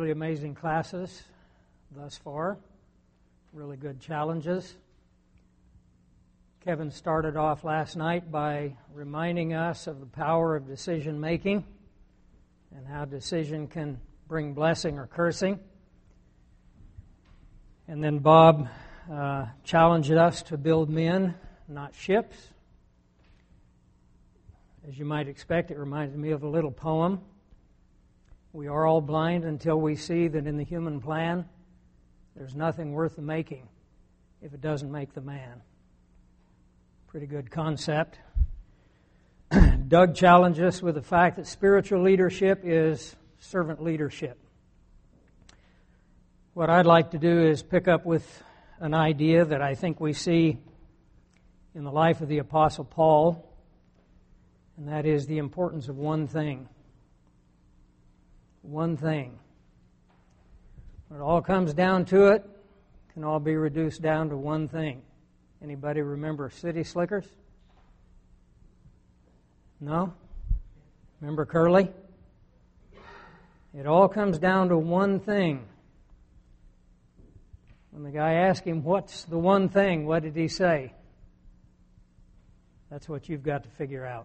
really amazing classes thus far, really good challenges. Kevin started off last night by reminding us of the power of decision making and how decision can bring blessing or cursing. And then Bob challenged us to build men, not ships. As you might expect, it reminds me of a little poem. We are all blind until we see that in the human plan, there's nothing worth the making if it doesn't make the man. Pretty good concept. Doug challenged us with the fact that spiritual leadership is servant leadership. What I'd like to do is pick up with an idea that I think we see in the life of the Apostle Paul, and that is the importance of one thing. One thing. When it all comes down to it, it can all be reduced down to one thing. Anybody remember City Slickers? No? Remember Curly? It all comes down to one thing. When the guy asked him, "What's the one thing?" what did he say? That's what you've got to figure out.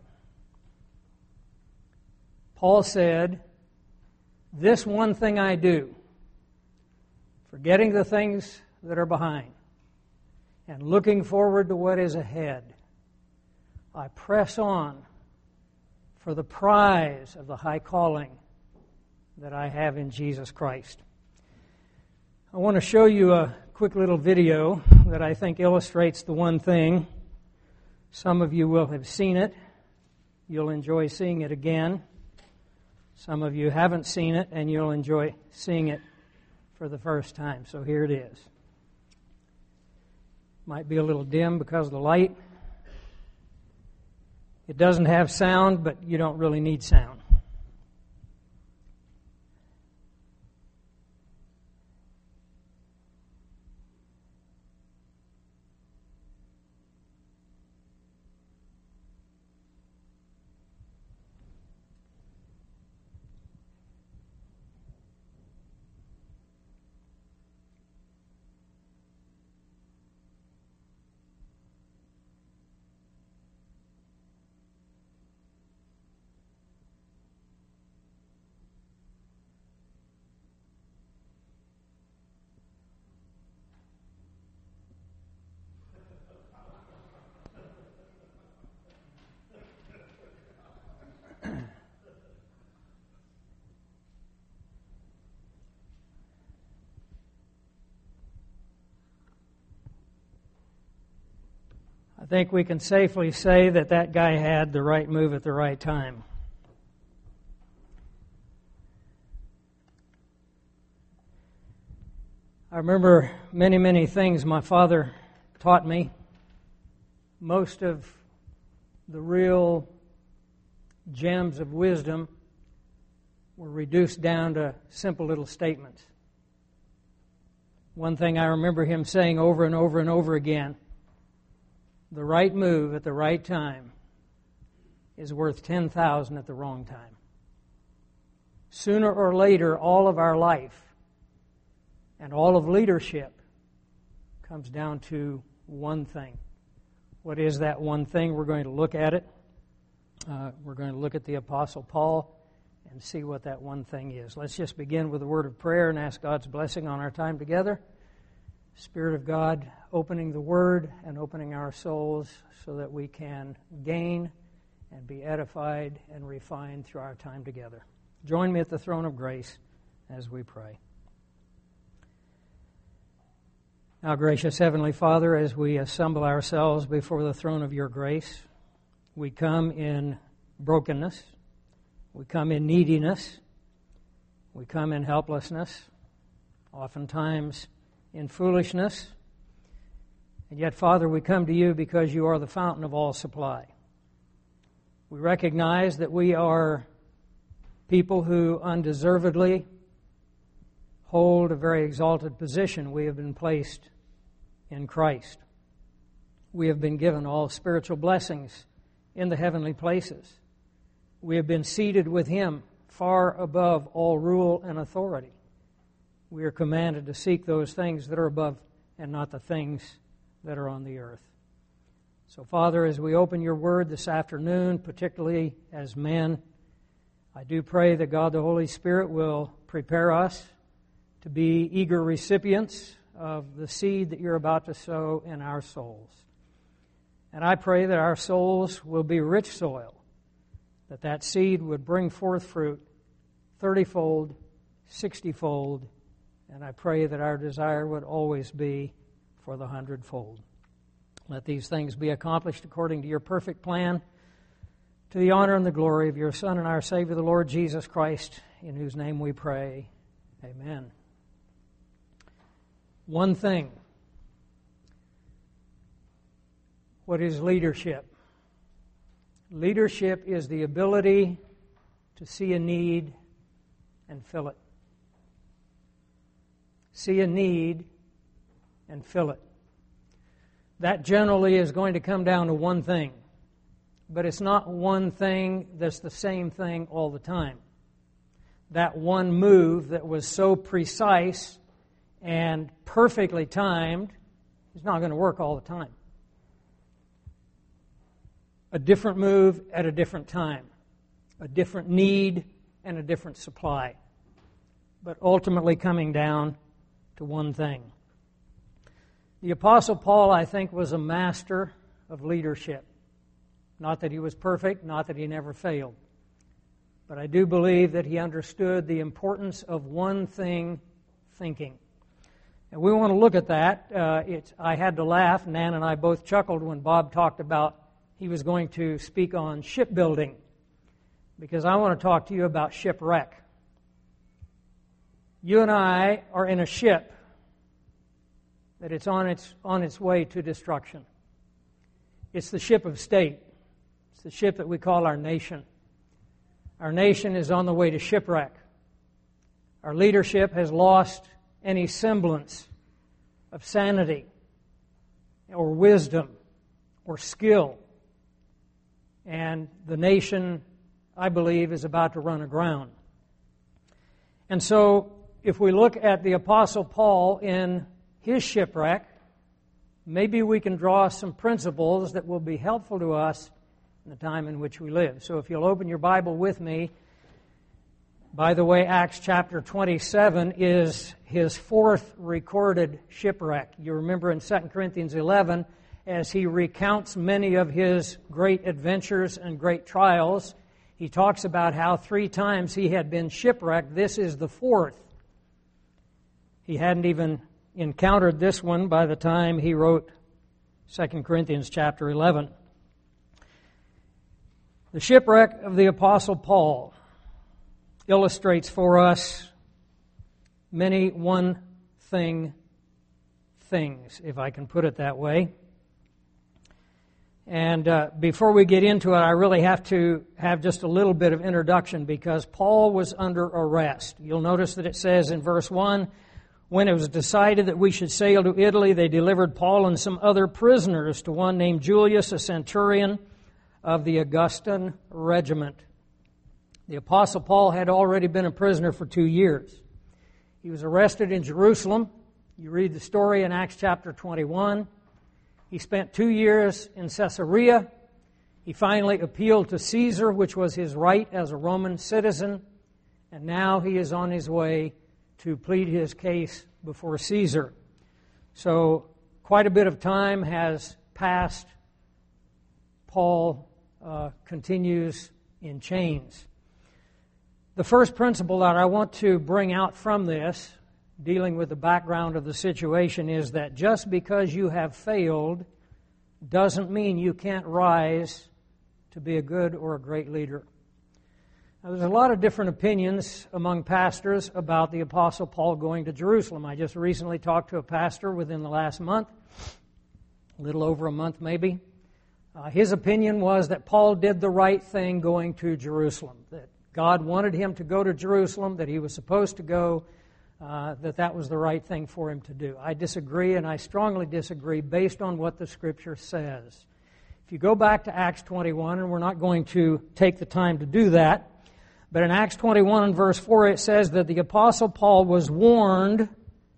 Paul said, "This one thing I do, forgetting the things that are behind and looking forward to what is ahead, I press on for the prize of the high calling that I have in Jesus Christ." I want to show you a quick little video that I think illustrates the one thing. Some of you will have seen it. You'll enjoy seeing it again. Some of you haven't seen it, and you'll enjoy seeing it for the first time. So here it is. Might be a little dim because of the light. It doesn't have sound, but you don't really need sound. I think we can safely say that that guy had the right move at the right time. I remember many things my father taught me. Most of the real gems of wisdom were reduced down to simple little statements. One thing I remember him saying over and over and over again: the right move at the right time is worth 10,000 at the wrong time. Sooner or later, all of our life and all of leadership comes down to one thing. What is that one thing? We're going to look at it. We're going to look at the Apostle Paul and see what that one thing is. Let's just begin with a word of prayer and ask God's blessing on our time together. Spirit of God, opening the Word and opening our souls so that we can gain and be edified and refined through our time together. Join me at the throne of grace as we pray. Now, gracious Heavenly Father, as we assemble ourselves before the throne of your grace, we come in brokenness, we come in neediness, we come in helplessness, oftentimes in foolishness. And yet, Father, we come to you because you are the fountain of all supply. We recognize that we are people who undeservedly hold a very exalted position. We have been placed in Christ. We have been given all spiritual blessings in the heavenly places. We have been seated with Him far above all rule and authority. We are commanded to seek those things that are above and not the things that are on the earth. So, Father, as we open your word this afternoon, particularly as men, I do pray that God the Holy Spirit will prepare us to be eager recipients of the seed that you're about to sow in our souls. And I pray that our souls will be rich soil, that that seed would bring forth fruit 30-fold, 60-fold, and I pray that our desire would always be for the 100-fold. Let these things be accomplished according to your perfect plan, to the honor and the glory of your Son and our Savior, the Lord Jesus Christ, in whose name we pray. Amen. One thing. What is leadership? Leadership is the ability to see a need and fill it. See a need and fill it. That generally is going to come down to one thing. But it's not one thing that's the same thing all the time. That one move that was so precise and perfectly timed is not going to work all the time. A different move at a different time. A different need and a different supply. But ultimately coming down to one thing. The Apostle Paul, I think, was a master of leadership. Not that he was perfect, not that he never failed. But I do believe that he understood the importance of one thing thinking. And we want to look at that. I had to laugh. Nan and I both chuckled when Bob talked about he was going to speak on shipbuilding. Because I want to talk to you about shipwreck. You and I are in a ship that it's on its way to destruction. It's the ship of state. It's the ship that we call our nation. Our nation is on the way to shipwreck. Our leadership has lost any semblance of sanity or wisdom or skill. And the nation, I believe, is about to run aground. And so, if we look at the Apostle Paul in his shipwreck, maybe we can draw some principles that will be helpful to us in the time in which we live. So if you'll open your Bible with me, by the way, Acts chapter 27 is his fourth recorded shipwreck. You remember in 2 Corinthians 11, as he recounts many of his great adventures and great trials, he talks about how 3 times he had been shipwrecked. This is the fourth. He hadn't even encountered this one by the time he wrote 2 Corinthians chapter 11. The shipwreck of the Apostle Paul illustrates for us many one-thing things, if I can put it that way. And before we get into it, I really have to have just a little bit of introduction because Paul was under arrest. You'll notice that it says in verse 1, when it was decided that we should sail to Italy, they delivered Paul and some other prisoners to one named Julius, a centurion of the Augustan regiment. The Apostle Paul had already been a prisoner for 2 years. He was arrested in Jerusalem. You read the story in Acts chapter 21. He spent 2 years in Caesarea. He finally appealed to Caesar, which was his right as a Roman citizen. And now he is on his way to plead his case before Caesar. So quite a bit of time has passed. Paul continues in chains. The first principle that I want to bring out from this, dealing with the background of the situation, is that just because you have failed doesn't mean you can't rise to be a good or a great leader. Now, there's a lot of different opinions among pastors about the Apostle Paul going to Jerusalem. I just recently talked to a pastor within the last month, a little over a month maybe. His opinion was that Paul did the right thing going to Jerusalem, that God wanted him to go to Jerusalem, that he was supposed to go, that was the right thing for him to do. I disagree, and I strongly disagree based on what the Scripture says. If you go back to Acts 21, and we're not going to take the time to do that, But in Acts 21 and verse 4 it says that the Apostle Paul was warned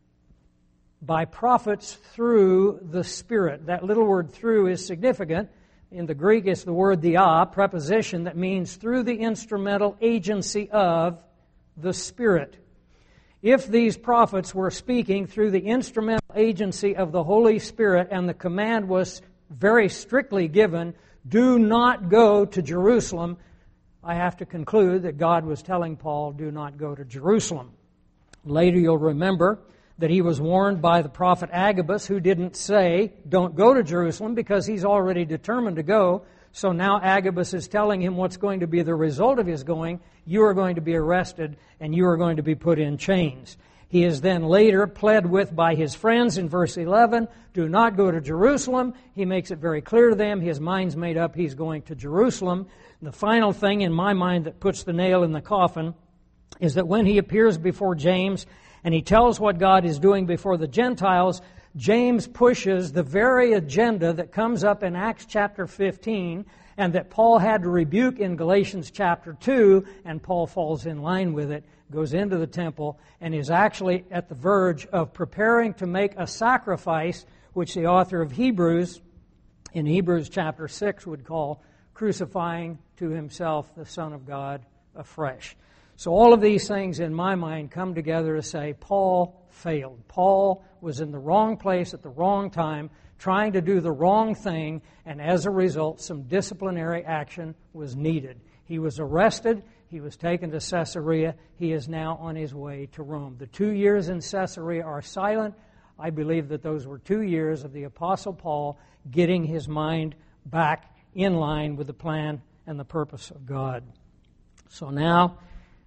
by prophets through the Spirit. That little word through is significant. In the Greek it's the word dia, preposition, that means through the instrumental agency of the Spirit. If these prophets were speaking through the instrumental agency of the Holy Spirit and the command was very strictly given, do not go to Jerusalem, I have to conclude that God was telling Paul, do not go to Jerusalem. Later you'll remember that he was warned by the prophet Agabus, who didn't say, don't go to Jerusalem, because he's already determined to go. So now Agabus is telling him what's going to be the result of his going. You are going to be arrested and you are going to be put in chains. He is then later pled with by his friends in verse 11, do not go to Jerusalem. He makes it very clear to them. His mind's made up. He's going to Jerusalem. The final thing in my mind that puts the nail in the coffin is that when he appears before James and he tells what God is doing before the Gentiles, James pushes the very agenda that comes up in Acts chapter 15 and that Paul had to rebuke in Galatians chapter 2, and Paul falls in line with it, goes into the temple, and is actually at the verge of preparing to make a sacrifice, which the author of Hebrews, in Hebrews chapter 6, would call crucifying to himself the Son of God afresh. So all of these things in my mind come together to say Paul failed. Paul was in the wrong place at the wrong time, trying to do the wrong thing, and as a result, some disciplinary action was needed. He was arrested. He was taken to Caesarea. He is now on his way to Rome. The 2 years in Caesarea are silent. I believe that those were 2 years of the Apostle Paul getting his mind back in line with the plan and the purpose of God. So now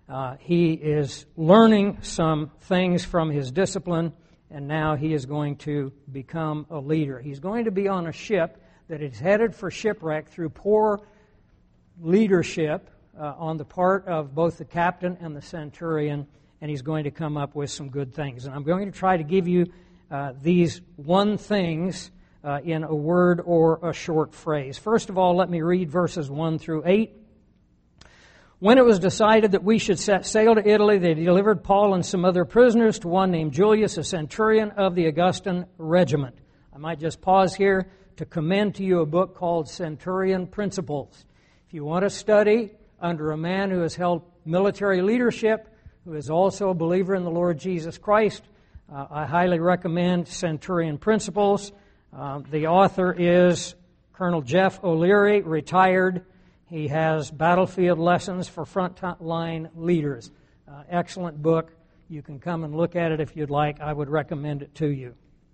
he is learning some things from his discipline, and now he is going to become a leader. He's going to be on a ship that is headed for shipwreck through poor leadership on the part of both the captain and the centurion, and he's going to come up with some good things. And I'm going to try to give you these one things in a word or a short phrase. First of all, let me read verses 1 through 8. When it was decided that we should set sail to Italy, they delivered Paul and some other prisoners to one named Julius, a centurion of the Augustan regiment. I might just pause here to commend to you a book called Centurion Principles. If you want to study under a man who has held military leadership, who is also a believer in the Lord Jesus Christ, I highly recommend Centurion Principles. The author is Colonel Jeff O'Leary, retired. He has battlefield lessons for front-line leaders. Excellent book. You can come and look at it if you'd like. I would recommend it to you.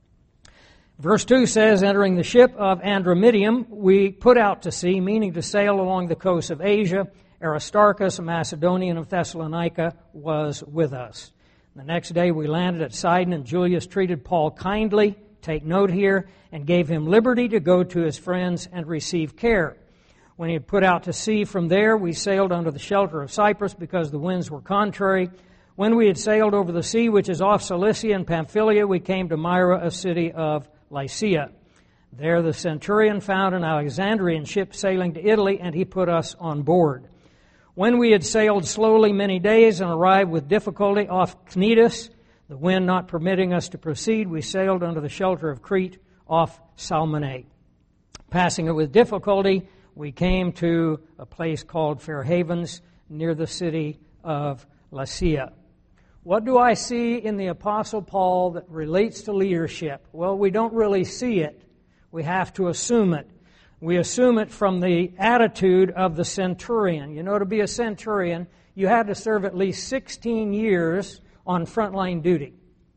Verse 2 says, entering the ship of Andromitium, we put out to sea, meaning to sail along the coast of Asia. Aristarchus, a Macedonian of Thessalonica, was with us. The next day we landed at Sidon, and Julius treated Paul kindly, take note here, and gave him liberty to go to his friends and receive care. When he had put out to sea from there, we sailed under the shelter of Cyprus because the winds were contrary. When we had sailed over the sea, which is off Cilicia and Pamphylia, we came to Myra, a city of Lycia. There the centurion found an Alexandrian ship sailing to Italy, and he put us on board. When we had sailed slowly many days and arrived with difficulty off Cnidus, the wind not permitting us to proceed, we sailed under the shelter of Crete off Salmone. Passing it with difficulty, we came to a place called Fair Havens near the city of Lasea. What do I see in the Apostle Paul that relates to leadership? Well, we don't really see it. We have to assume it. We assume it from the attitude of the centurion. You know, to be a centurion, you had to serve at least 16 years on frontline duty.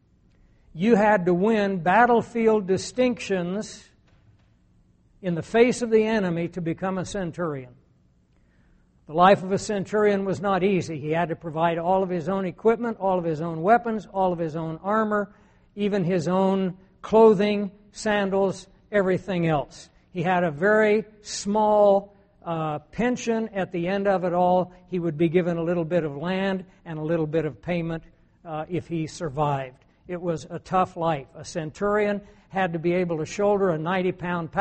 You had to win battlefield distinctions in the face of the enemy to become a centurion. The life of a centurion was not easy. He had to provide all of his own equipment, all of his own weapons, all of his own armor, even his own clothing, sandals, everything else. He had a very small pension at the end of it all. He would be given a little bit of land and a little bit of payment if he survived. It was a tough life. A centurion had to be able to shoulder a 90-pound pack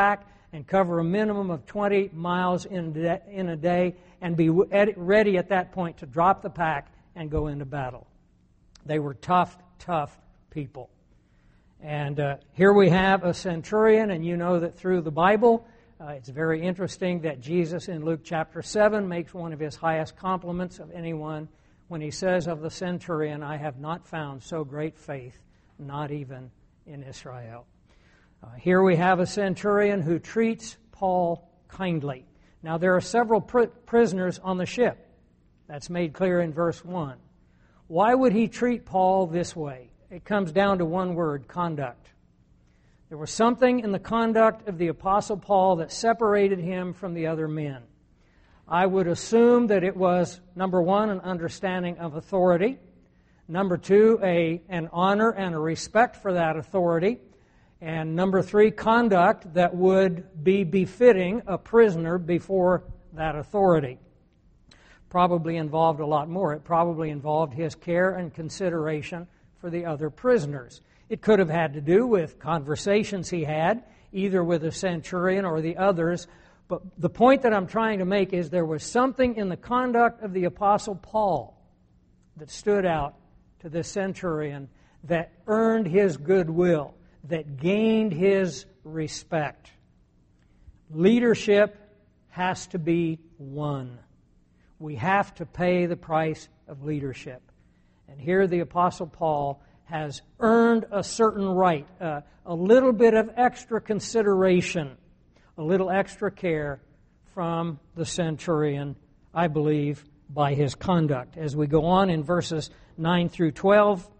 and cover a minimum of 20 miles in a day and be ready at that point to drop the pack and go into battle. They were tough people. And here we have a centurion, and you know that through the Bible, it's very interesting that Jesus in Luke chapter 7 makes one of his highest compliments of anyone when he says of the centurion, "I have not found so great faith, not even in Israel." Here we have a centurion who treats Paul kindly. Now there are several prisoners on the ship. That's made clear in verse 1. Why would he treat Paul this way? It comes down to one word, conduct. There was something in the conduct of the Apostle Paul that separated him from the other men. I would assume that it was, number one, an understanding of authority. Number two, an honor and a respect for that authority. And number three, conduct that would be befitting a prisoner before that authority. Probably involved a lot more. It probably involved his care and consideration for the other prisoners. It could have had to do with conversations he had, either with the centurion or the others. But the point that I'm trying to make is there was something in the conduct of the Apostle Paul that stood out to the centurion that earned his goodwill, that gained his respect. Leadership has to be won. We have to pay the price of leadership. And here the Apostle Paul has earned a certain right, a little bit of extra consideration, a little extra care from the centurion, I believe, by his conduct. As we go on in verses 9 through 12,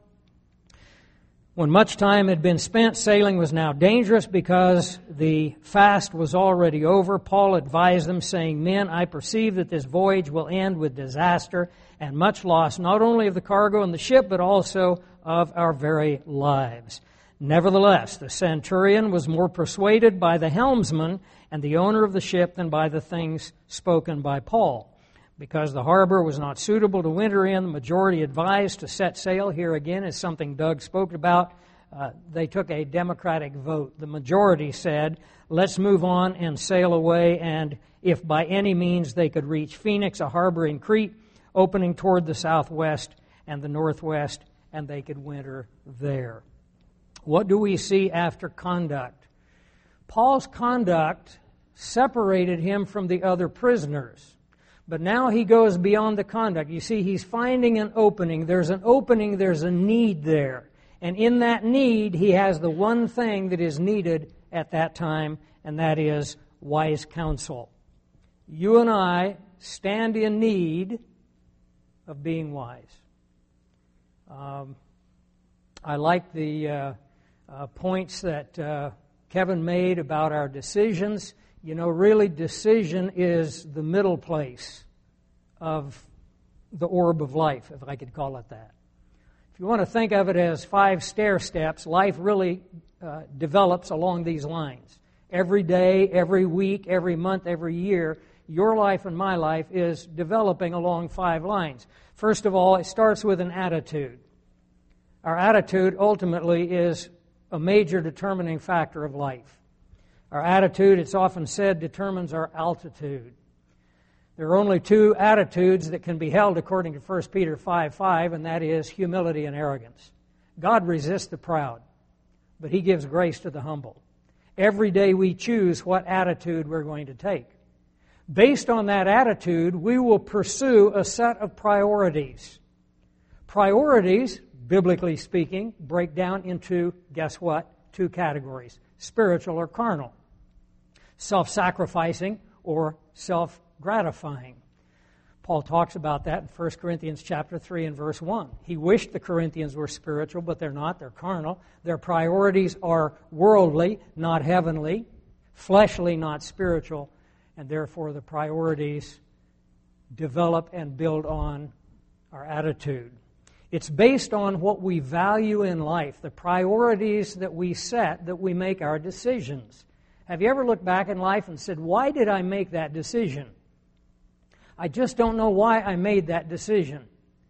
when much time had been spent, sailing was now dangerous because the fast was already over. Paul advised them, saying, "Men, I perceive that this voyage will end with disaster and much loss, not only of the cargo and the ship, but also of our very lives." Nevertheless, the centurion was more persuaded by the helmsman and the owner of the ship than by the things spoken by Paul. Because the harbor was not suitable to winter in, the majority advised to set sail. Here again is something Doug spoke about. They took a democratic vote. The majority said, "Let's move on and sail away," and if by any means they could reach Phoenix, a harbor in Crete, opening toward the southwest and the northwest, and they could winter there. What do we see after conduct? Paul's conduct separated him from the other prisoners. But now he goes beyond the conduct. You see, he's finding an opening. There's an opening, there's a need there. And in that need, he has the one thing that is needed at that time, and that is wise counsel. You and I stand in need of being wise. I like the points that Kevin made about our decisions. You know, really, decision is the middle place of the orb of life, if I could call it that. If you want to think of it as 5 stair steps, life really develops along these lines. Every day, every week, every month, every year, your life and my life is developing along 5 lines. First of all, it starts with an attitude. Our attitude ultimately is a major determining factor of life. Our attitude, it's often said, determines our altitude. There are only 2 attitudes that can be held according to 1 Peter 5:5, and that is humility and arrogance. God resists the proud, but He gives grace to the humble. Every day we choose what attitude we're going to take. Based on that attitude, we will pursue a set of priorities. Priorities, biblically speaking, break down into, guess what? 2 categories, spiritual or carnal. Self-sacrificing or self-gratifying. Paul talks about that in 1 Corinthians chapter 3 and verse 1. He wished the Corinthians were spiritual, but they're not. They're carnal. Their priorities are worldly, not heavenly, fleshly, not spiritual, and therefore the priorities develop and build on our attitude. It's based on what we value in life, the priorities that we set, that we make our decisions. Have you ever looked back in life and said, why did I make that decision? I just don't know why I made that decision.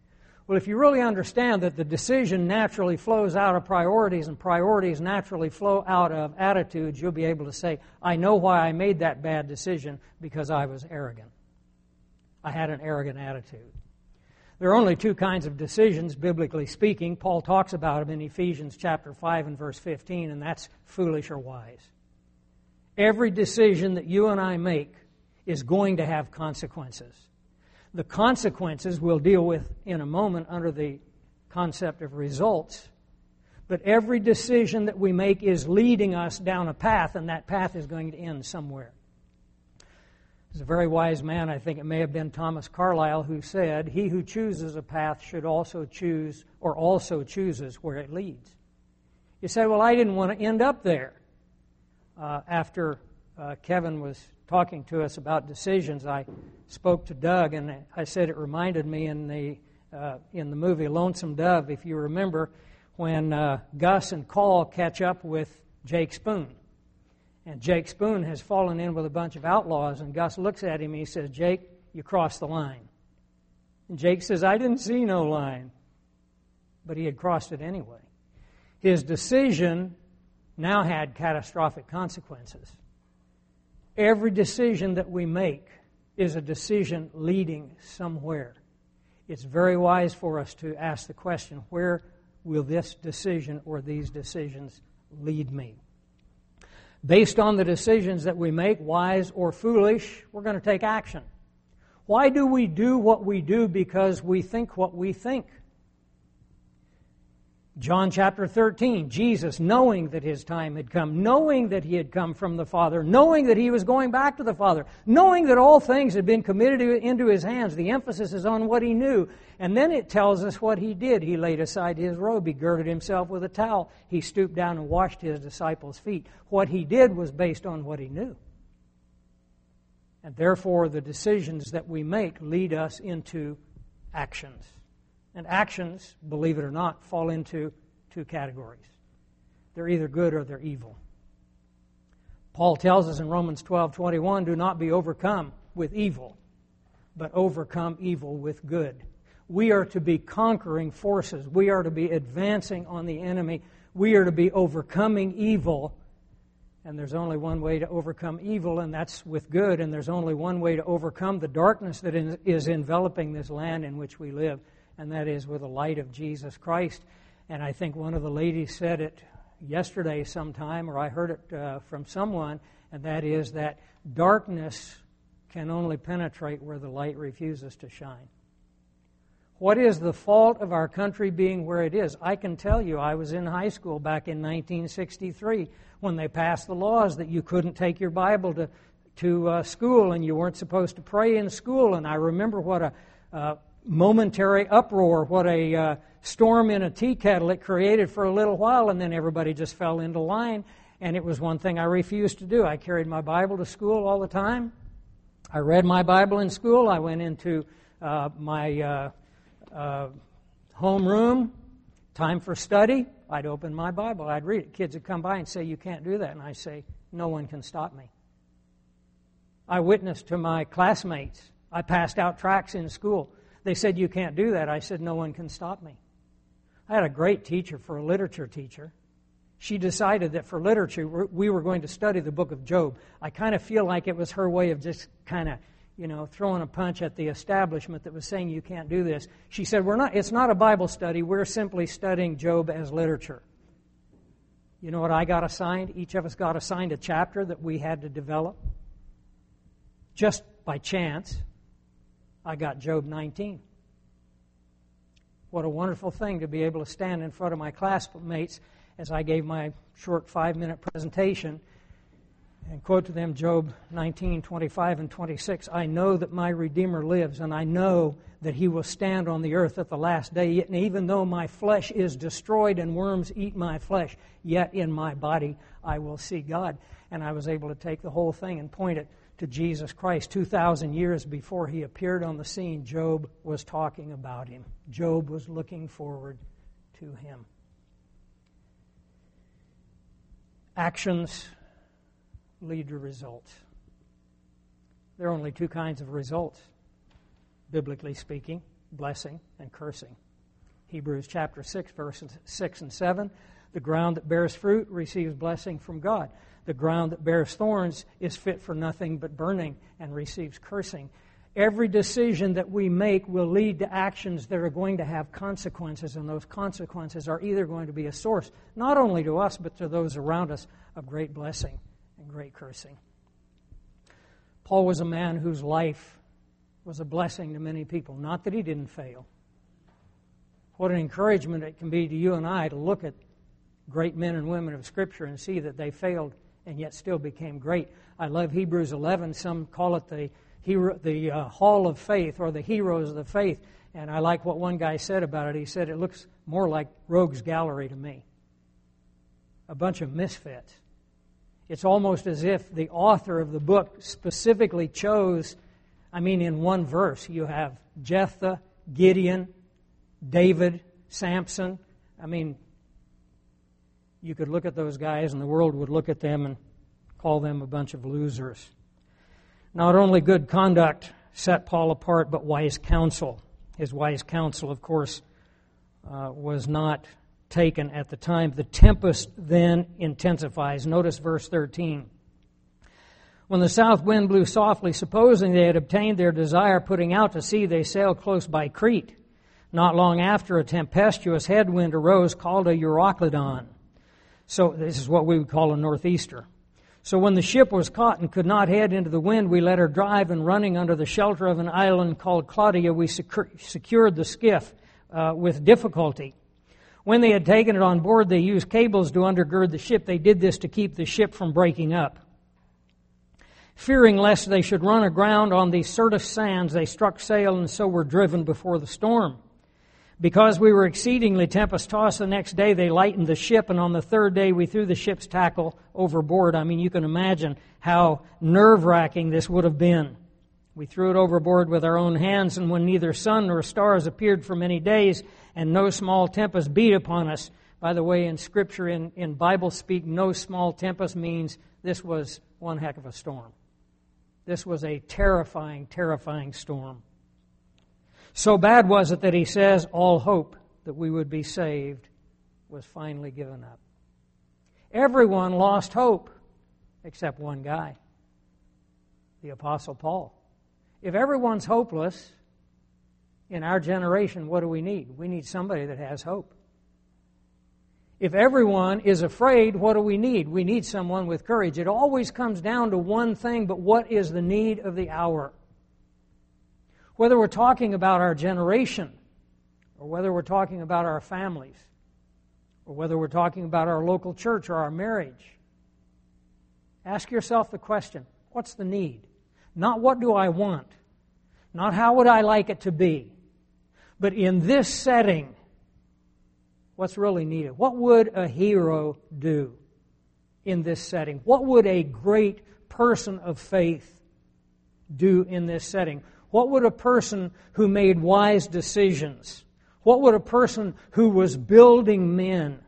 Well, if you really understand that the decision naturally flows out of priorities and priorities naturally flow out of attitudes, you'll be able to say, I know why I made that bad decision, because I was arrogant. I had an arrogant attitude. There are only two kinds of decisions, biblically speaking. Paul talks about them in Ephesians chapter 5 and verse 15, and that's foolish or wise. Every decision that you and I make is going to have consequences. The consequences we'll deal with in a moment under the concept of results. But every decision that we make is leading us down a path, and that path is going to end somewhere. There's a very wise man, I think it may have been Thomas Carlyle, who said, he who chooses a path should also choose, or also chooses where it leads. You say, well, I didn't want to end up there. After Kevin was talking to us about decisions, I spoke to Doug, and I said it reminded me in the movie Lonesome Dove, if you remember, when Gus and Call catch up with Jake Spoon. And Jake Spoon has fallen in with a bunch of outlaws, and Gus looks at him and he says, Jake, you crossed the line. And Jake says, I didn't see no line. But he had crossed it anyway. His decision now had catastrophic consequences. Every decision that we make is a decision leading somewhere. It's very wise for us to ask the question, where will this decision or these decisions lead me? Based on the decisions that we make, wise or foolish, we're going to take action. Why do we do what we do? Because we think what we think. John chapter 13, Jesus, knowing that His time had come, knowing that He had come from the Father, knowing that He was going back to the Father, knowing that all things had been committed into His hands. The emphasis is on what He knew. And then it tells us what He did. He laid aside His robe. He girded Himself with a towel. He stooped down and washed His disciples' feet. What He did was based on what He knew. And therefore, the decisions that we make lead us into actions. And actions, believe it or not, fall into two categories. They're either good or they're evil. Paul tells us in Romans 12:21, do not be overcome with evil, but overcome evil with good. We are to be conquering forces. We are to be advancing on the enemy. We are to be overcoming evil. And there's only one way to overcome evil, and that's with good. And there's only one way to overcome the darkness that is enveloping this land in which we live, and that is with the light of Jesus Christ. And I think one of the ladies said it yesterday sometime, or I heard it from someone, and that is that darkness can only penetrate where the light refuses to shine. What is the fault of our country being where it is? I can tell you, I was in high school back in 1963 when they passed the laws that you couldn't take your Bible to school, and you weren't supposed to pray in school. And I remember what a momentary uproar, what a storm in a tea kettle it created for a little while, and then everybody just fell into line. And it was one thing I refused to do. I carried my Bible to school all the time. I read my Bible in school. I went into my home room, time for study. I'd open my Bible. I'd read it. Kids would come by and say, you can't do that. And I say, no one can stop me. I witnessed to my classmates. I passed out tracts in school. They said, you can't do that. I said, no one can stop me. I had a great teacher for a literature teacher. She decided that for literature, we were going to study the book of Job. I kind of feel like it was her way of just kind of, throwing a punch at the establishment that was saying you can't do this. She said, it's not a Bible study. We're simply studying Job as literature. You know what I got assigned? Each of us got assigned a chapter that we had to develop. Just by chance, I got Job 19. What a wonderful thing to be able to stand in front of my classmates as I gave my short 5-minute presentation and quote to them Job 19:25 and 26. I know that my Redeemer lives, and I know that He will stand on the earth at the last day. And even though my flesh is destroyed and worms eat my flesh, yet in my body I will see God. And I was able to take the whole thing and point it to Jesus Christ. 2,000 years before He appeared on the scene, Job was talking about Him. Job was looking forward to Him. Actions lead to results. There are only two kinds of results, biblically speaking, blessing and cursing. Hebrews chapter 6, verses 6 and 7. The ground that bears fruit receives blessing from God. The ground that bears thorns is fit for nothing but burning and receives cursing. Every decision that we make will lead to actions that are going to have consequences, and those consequences are either going to be a source, not only to us, but to those around us, of great blessing and great cursing. Paul was a man whose life was a blessing to many people. Not that he didn't fail. What an encouragement it can be to you and I to look at great men and women of Scripture and see that they failed and yet still became great. I love Hebrews 11. Some call it the Hall of Faith, or the heroes of the faith. And I like what one guy said about it. He said, it looks more like Rogues Gallery to me. A bunch of misfits. It's almost as if the author of the book specifically chose, in one verse, you have Jephthah, Gideon, David, Samson. You could look at those guys and the world would look at them and call them a bunch of losers. Not only good conduct set Paul apart, but wise counsel. His wise counsel, of course, was not taken at the time. The tempest then intensifies. Notice verse 13. When the south wind blew softly, supposing they had obtained their desire, putting out to sea, they sailed close by Crete. Not long after, a tempestuous headwind arose called a Euroclydon. So this is what we would call a northeaster. So when the ship was caught and could not head into the wind, we let her drive, and running under the shelter of an island called Claudia, we secured the skiff with difficulty. When they had taken it on board, they used cables to undergird the ship. They did this to keep the ship from breaking up. Fearing lest they should run aground on the Syrtis sands, they struck sail and so were driven before the storm. Because we were exceedingly tempest-tossed, the next day they lightened the ship, and on the third day we threw the ship's tackle overboard. You can imagine how nerve-wracking this would have been. We threw it overboard with our own hands, and when neither sun nor stars appeared for many days, and no small tempest beat upon us. By the way, in Scripture, in Bible speak, no small tempest means this was one heck of a storm. This was a terrifying, terrifying storm. So bad was it that he says all hope that we would be saved was finally given up. Everyone lost hope except one guy, the Apostle Paul. If everyone's hopeless in our generation, what do we need? We need somebody that has hope. If everyone is afraid, what do we need? We need someone with courage. It always comes down to one thing, but what is the need of the hour? Whether we're talking about our generation, or whether we're talking about our families, or whether we're talking about our local church or our marriage, ask yourself the question, what's the need? Not what do I want, not how would I like it to be, but in this setting, what's really needed? What would a hero do in this setting? What would a great person of faith do in this setting? What would a person who made wise decisions, what would a person who was building men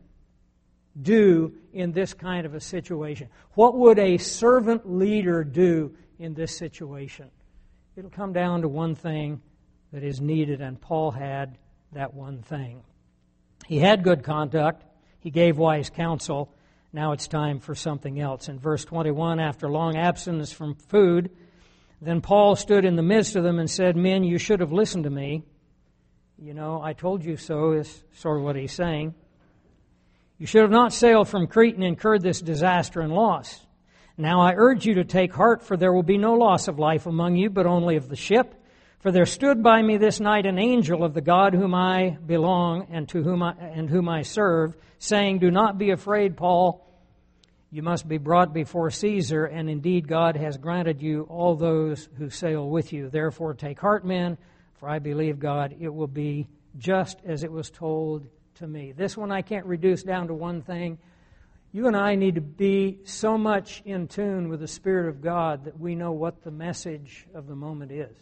do in this kind of a situation? What would a servant leader do in this situation? It'll come down to one thing that is needed, and Paul had that one thing. He had good conduct. He gave wise counsel. Now it's time for something else. In verse 21, after long absence from food, then Paul stood in the midst of them and said, "Men, you should have listened to me." I told you so is sort of what he's saying. "You should have not sailed from Crete and incurred this disaster and loss. Now I urge you to take heart, for there will be no loss of life among you, but only of the ship. For there stood by me this night an angel of the God whom I belong and to whom I serve, saying, 'Do not be afraid, Paul. You must be brought before Caesar, and indeed God has granted you all those who sail with you. Therefore take heart, men, for I believe God, it will be just as it was told to me.'" This one I can't reduce down to one thing. You and I need to be so much in tune with the Spirit of God that we know what the message of the moment is.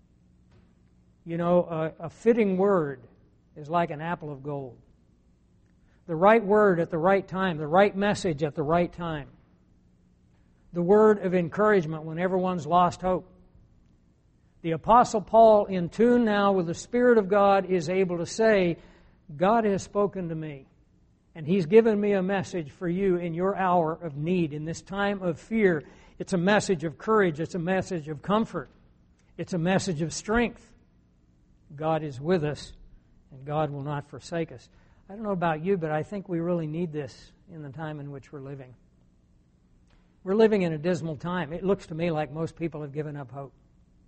A fitting word is like an apple of gold. The right word at the right time, the right message at the right time. The word of encouragement when everyone's lost hope. The Apostle Paul, in tune now with the Spirit of God, is able to say, God has spoken to me, and He's given me a message for you in your hour of need, in this time of fear. It's a message of courage. It's a message of comfort. It's a message of strength. God is with us, and God will not forsake us. I don't know about you, but I think we really need this in the time in which we're living. We're living in a dismal time. It looks to me like most people have given up hope.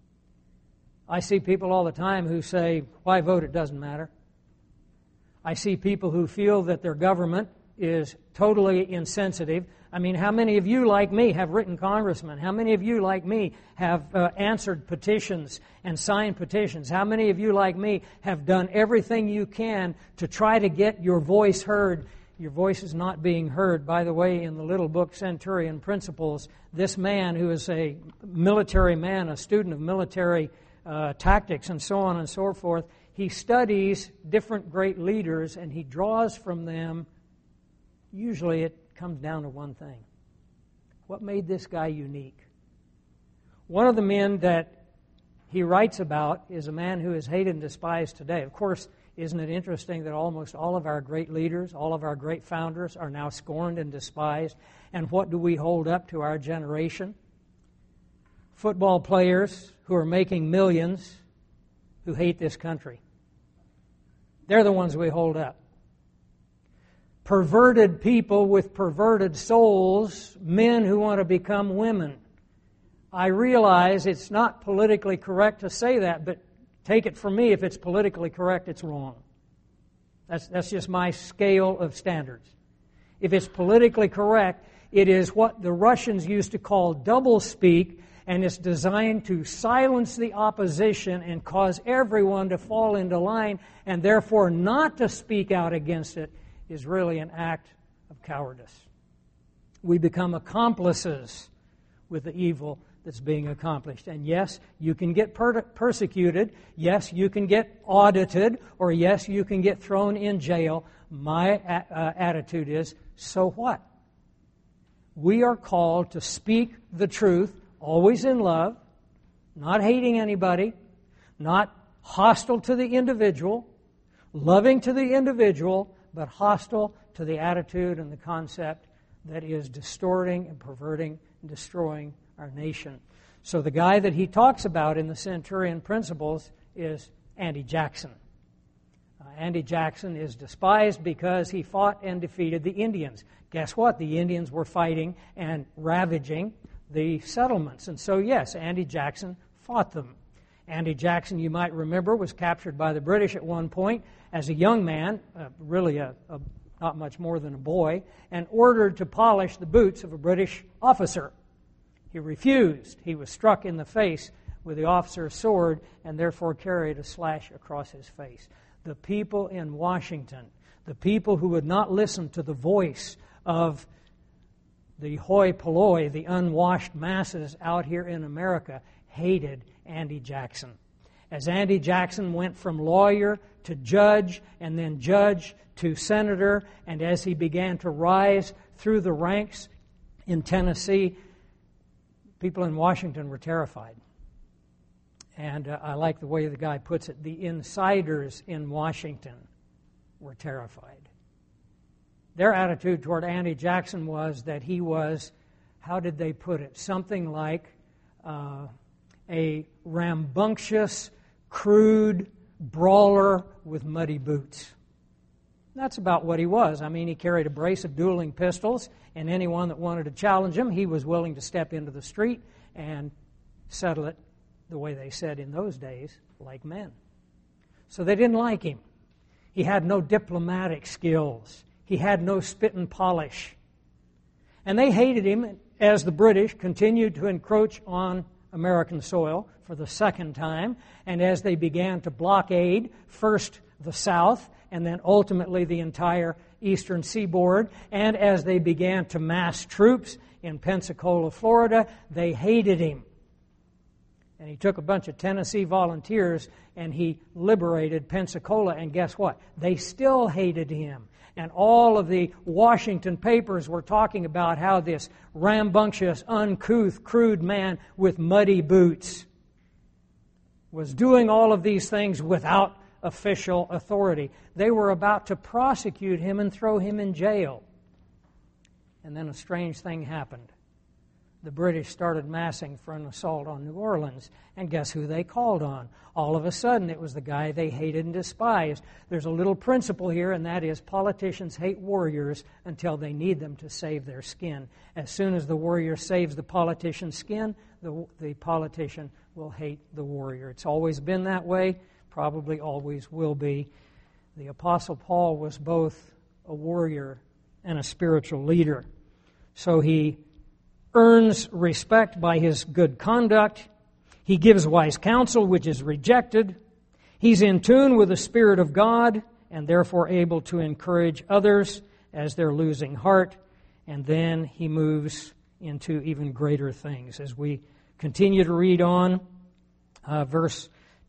I see people all the time who say, why vote? It doesn't matter. I see people who feel that their government is totally insensitive. I mean, how many of you, like me, have written congressmen? How many of you, like me, have answered petitions and signed petitions? How many of you, like me, have done everything you can to try to get your voice heard? Your voice is not being heard. By the way, in the little book, Centurion Principles, this man who is a military man, a student of military tactics and so on and so forth, he studies different great leaders and he draws from them. Usually it comes down to one thing. What made this guy unique? One of the men that he writes about is a man who is hated and despised today. Of course, isn't it interesting that almost all of our great leaders, all of our great founders are now scorned and despised? And what do we hold up to our generation? Football players who are making millions who hate this country. They're the ones we hold up. Perverted people with perverted souls, men who want to become women. I realize it's not politically correct to say that, but take it from me, if it's politically correct, it's wrong. That's just my scale of standards. If it's politically correct, it is what the Russians used to call doublespeak, and it's designed to silence the opposition and cause everyone to fall into line, and therefore not to speak out against it is really an act of cowardice. We become accomplices with the evil that's being accomplished. And yes, you can get persecuted. Yes, you can get audited. Or yes, you can get thrown in jail. My attitude is, so what? We are called to speak the truth, always in love, not hating anybody, not hostile to the individual, loving to the individual, but hostile to the attitude and the concept that is distorting and perverting and destroying our nation. So the guy that he talks about in the Centurion Principles is Andy Jackson. Andy Jackson is despised because he fought and defeated the Indians. Guess what? The Indians were fighting and ravaging the settlements. And so, yes, Andy Jackson fought them. Andy Jackson, you might remember, was captured by the British at one point as a young man, really not much more than a boy, and ordered to polish the boots of a British officer. He refused. He was struck in the face with the officer's sword and therefore carried a slash across his face. The people in Washington, the people who would not listen to the voice of the hoi polloi, the unwashed masses out here in America, hated Andy Jackson. As Andy Jackson went from lawyer to judge and then judge to senator, and as he began to rise through the ranks in Tennessee, people in Washington were terrified. And I like the way the guy puts it. The insiders in Washington were terrified. Their attitude toward Andy Jackson was that he was, how did they put it, something like a rambunctious, crude brawler with muddy boots. That's about what he was. I mean, he carried a brace of dueling pistols, and anyone that wanted to challenge him, he was willing to step into the street and settle it the way they said in those days, like men. So they didn't like him. He had no diplomatic skills. He had no spit and polish. And they hated him as the British continued to encroach on American soil for the second time, and as they began to blockade first the South and then ultimately the entire eastern seaboard, and as they began to mass troops in Pensacola, Florida, they hated him. And he took a bunch of Tennessee volunteers and he liberated Pensacola, and guess what? They still hated him. And all of the Washington papers were talking about how this rambunctious, uncouth, crude man with muddy boots was doing all of these things without official authority. They were about to prosecute him and throw him in jail. And then a strange thing happened. The British started massing for an assault on New Orleans. And guess who they called on? All of a sudden, it was the guy they hated and despised. There's a little principle here, and that is politicians hate warriors until they need them to save their skin. As soon as the warrior saves the politician's skin, the politician will hate the warrior. It's always been that way, probably always will be. The Apostle Paul was both a warrior and a spiritual leader. So he earns respect by his good conduct. He gives wise counsel, which is rejected. He's in tune with the Spirit of God and therefore able to encourage others as they're losing heart. And then he moves into even greater things. As we continue to read on, verse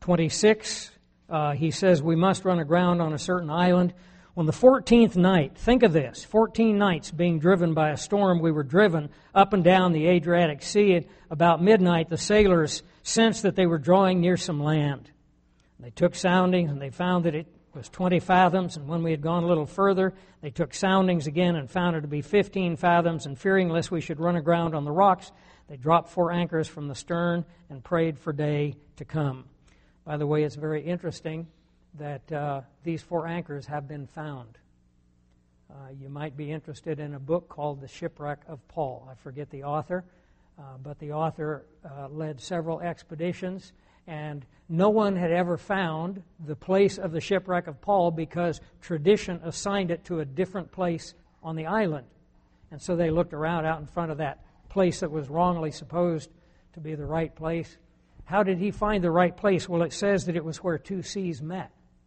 26, he says, we must run aground on a certain island. On the 14th night, think of this, 14 nights being driven by a storm, we were driven up and down the Adriatic Sea. At about midnight, the sailors sensed that they were drawing near some land. They took soundings, and they found that it was 20 fathoms, and when we had gone a little further, they took soundings again and found it to be 15 fathoms, and fearing lest we should run aground on the rocks, they dropped 4 anchors from the stern and prayed for day to come. By the way, it's very interesting that these 4 anchors have been found. You might be interested in a book called The Shipwreck of Paul. I forget the author, but the author led several expeditions, and no one had ever found the place of the shipwreck of Paul because tradition assigned it to a different place on the island. And so they looked around out in front of that place that was wrongly supposed to be the right place. How did he find the right place? Well, it says that it was where 2 seas met.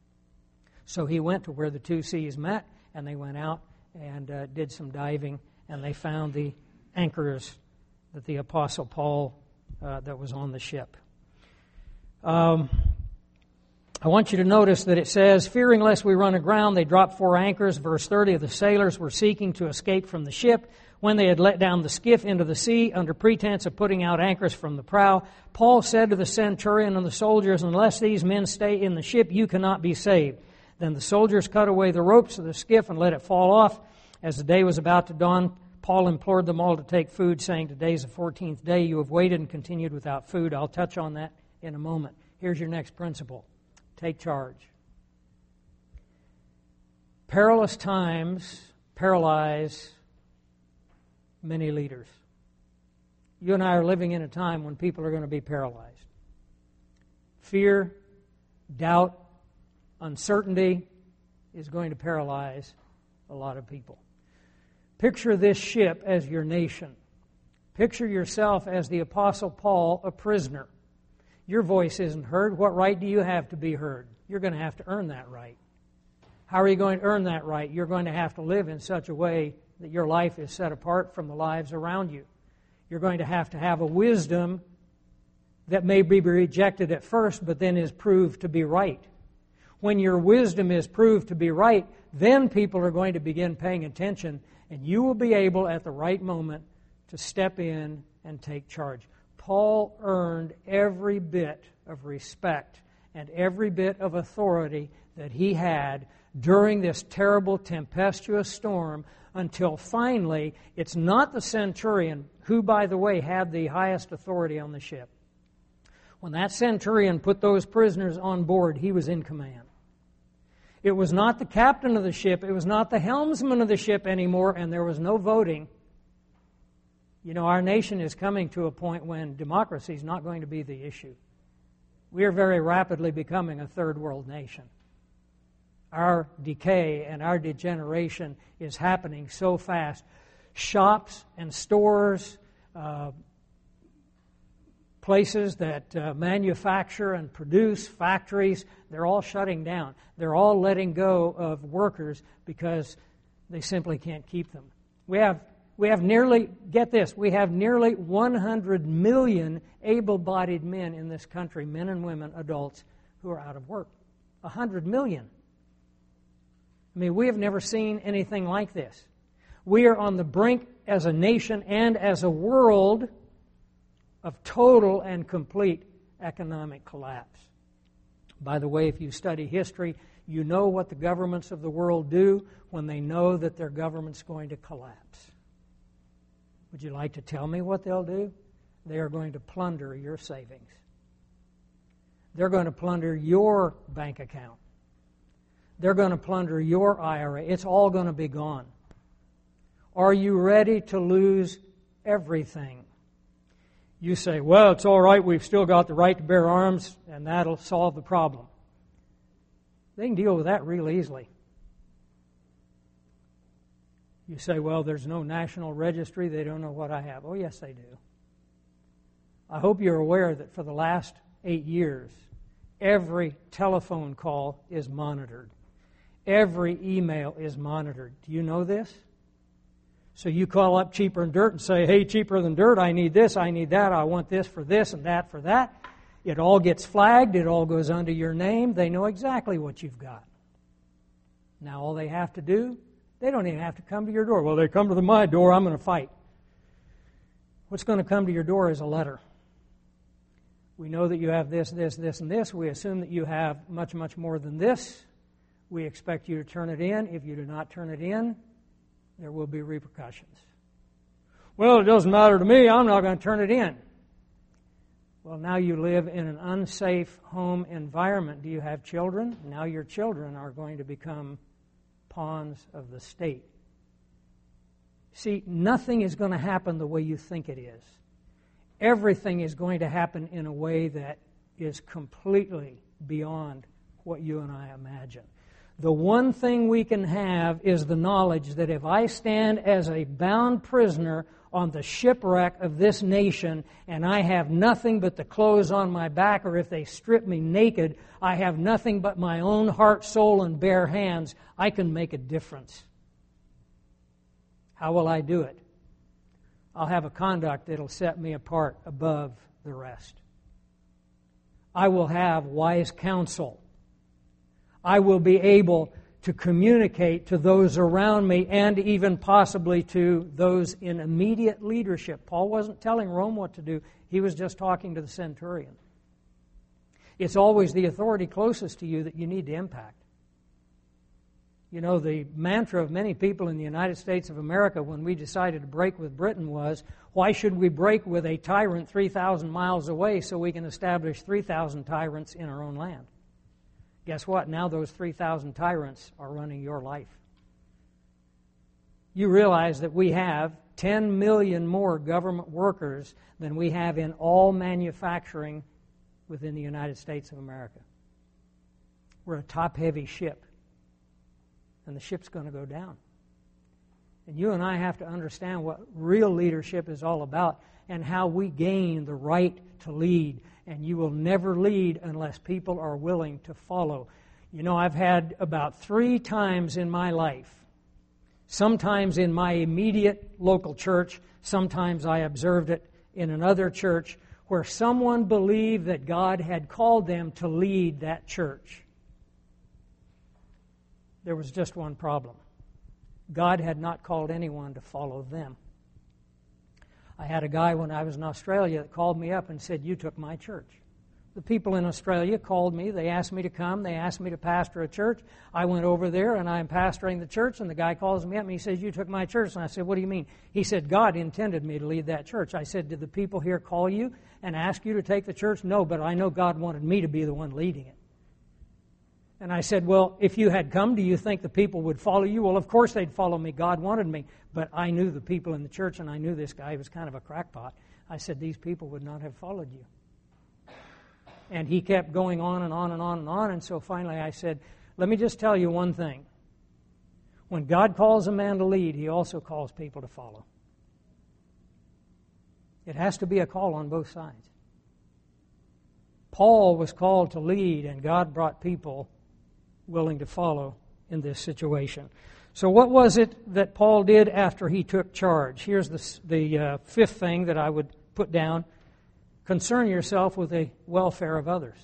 So he went to where the 2 seas met, and they went out and did some diving, and they found the anchors that the Apostle Paul that was on the ship. I want you to notice that it says, fearing lest we run aground, they dropped 4 anchors. Verse 30, the sailors were seeking to escape from the ship. When they had let down the skiff into the sea, under pretense of putting out anchors from the prow, Paul said to the centurion and the soldiers, unless these men stay in the ship, you cannot be saved. Then the soldiers cut away the ropes of the skiff and let it fall off. As the day was about to dawn, Paul implored them all to take food, saying, today is the 14th day. You have waited and continued without food. I'll touch on that in a moment. Here's your next principle. Take charge. Perilous times paralyze many leaders. You and I are living in a time when people are going to be paralyzed. Fear, doubt, uncertainty is going to paralyze a lot of people. Picture this ship as your nation. Picture yourself as the Apostle Paul, a prisoner. Your voice isn't heard. What right do you have to be heard? You're going to have to earn that right. How are you going to earn that right? You're going to have to live in such a way that your life is set apart from the lives around you. You're going to have a wisdom that may be rejected at first, but then is proved to be right. When your wisdom is proved to be right, then people are going to begin paying attention, and you will be able at the right moment to step in and take charge. Paul earned every bit of respect and every bit of authority that he had during this terrible tempestuous storm until finally it's not the centurion, who, by the way, had the highest authority on the ship. When that centurion put those prisoners on board, he was in command. It was not the captain of the ship, it was not the helmsman of the ship anymore, and there was no voting. You know, our nation is coming to a point when democracy is not going to be the issue. We are very rapidly becoming a third world nation. Our decay and our degeneration is happening so fast. Shops and stores, places that manufacture and produce, factories, they're all shutting down. They're all letting go of workers because they simply can't keep them. We have nearly, get this, we have nearly 100 million able-bodied men in this country, men and women, adults, who are out of work. 100 million. I mean, we have never seen anything like this. We are on the brink as a nation and as a world of total and complete economic collapse. By the way, if you study history, you know what the governments of the world do when they know that their government's going to collapse. Would you like to tell me what they'll do? They are going to plunder your savings. They're going to plunder your bank account. They're going to plunder your IRA. It's all going to be gone. Are you ready to lose everything? You say, well, it's all right, we've still got the right to bear arms, and that'll solve the problem. They can deal with that real easily. You say, well, there's no national registry, they don't know what I have. Oh, yes, they do. I hope you're aware that for the last 8 years, every telephone call is monitored. Every email is monitored. Do you know this? So you call up Cheaper Than Dirt and say, hey, Cheaper Than Dirt, I need this, I need that, I want this for this and that for that. It all gets flagged, it all goes under your name. They know exactly what you've got. Now all they have to do, they don't even have to come to your door. Well, they come to my door, I'm going to fight. What's going to come to your door is a letter. We know that you have this, this, this, and this. We assume that you have much, much more than this. We expect you to turn it in. If you do not turn it in, there will be repercussions. Well, it doesn't matter to me. I'm not going to turn it in. Well, now you live in an unsafe home environment. Do you have children? Now your children are going to become pawns of the state. See, nothing is going to happen the way you think it is. Everything is going to happen in a way that is completely beyond what you and I imagine. The one thing we can have is the knowledge that if I stand as a bound prisoner on the shipwreck of this nation and I have nothing but the clothes on my back, or if they strip me naked, I have nothing but my own heart, soul, and bare hands, I can make a difference. How will I do it? I'll have a conduct that'll set me apart above the rest. I will have wise counsel. I will be able to communicate to those around me and even possibly to those in immediate leadership. Paul wasn't telling Rome what to do. He was just talking to the centurion. It's always the authority closest to you that you need to impact. You know, the mantra of many people in the United States of America when we decided to break with Britain was, why should we break with a tyrant 3,000 miles away so we can establish 3,000 tyrants in our own land? Guess what? Now those 3,000 tyrants are running your life. You realize that we have 10 million more government workers than we have in all manufacturing within the United States of America. We're a top-heavy ship, and the ship's going to go down. And you and I have to understand what real leadership is all about and how we gain the right to lead. And you will never lead unless people are willing to follow. You know, I've had about 3 times in my life, sometimes in my immediate local church, sometimes I observed it in another church, where someone believed that God had called them to lead that church. There was just one problem. God had not called anyone to follow them. I had a guy when I was in Australia that called me up and said, you took my church. The people in Australia called me. They asked me to come. They asked me to pastor a church. I went over there, and I'm pastoring the church, and the guy calls me up, and he says, you took my church. And I said, what do you mean? He said, God intended me to lead that church. I said, did the people here call you and ask you to take the church? No, but I know God wanted me to be the one leading it. And I said, well, if you had come, do you think the people would follow you? Well, of course they'd follow me. God wanted me. But I knew the people in the church, and I knew this guy was kind of a crackpot. I said, these people would not have followed you. And he kept going on and on and on and on. And so finally I said, let me just tell you one thing. When God calls a man to lead, He also calls people to follow. It has to be a call on both sides. Paul was called to lead, and God brought people willing to follow in this situation. So what was it that Paul did after he took charge? Here's the fifth thing that I would put down. Concern yourself with the welfare of others.